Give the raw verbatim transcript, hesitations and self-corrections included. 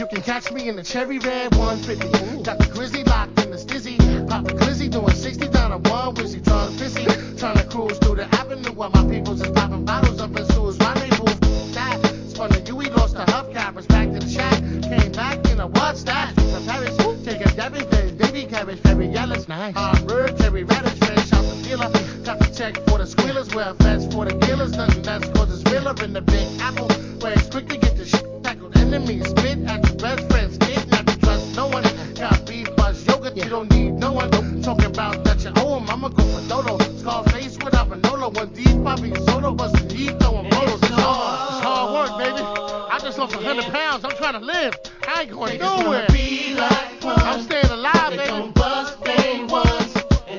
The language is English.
can catch me in the cherry red one fifty. Got the grizzly locked in the stizzy. Pop the glizzy doing sixty down a one wizzy. Drunk pissy. Trying to cruise through the avenue while my people's is popping bottles up in Sue's rendezvous. That spun the U, he lost the hubcappers back to the shack. Came back in a what's that? The Paris, take a Debbie, baby cabbage, very yellow, nice. Hard bird, carry radish, fresh out the dealer. Got the check for the squealers, well feds for the killers. Nothing less cause it's realer in the big apple. Where it's quick to get the shit tackled. Enemies spit at your best friends, kid, not to trust no one. Got beef, buzz, yoga, you don't need no one. Talking about that you owe him, I'ma go for Dodo. Scarface without Manolo, one deep, Bobby Soto, bustin' deep, throwing photos. It's hard, it's hard work, baby. I just lost a hundred pounds, I'm trying to live. I ain't going nowhere. I'm staying alive, baby.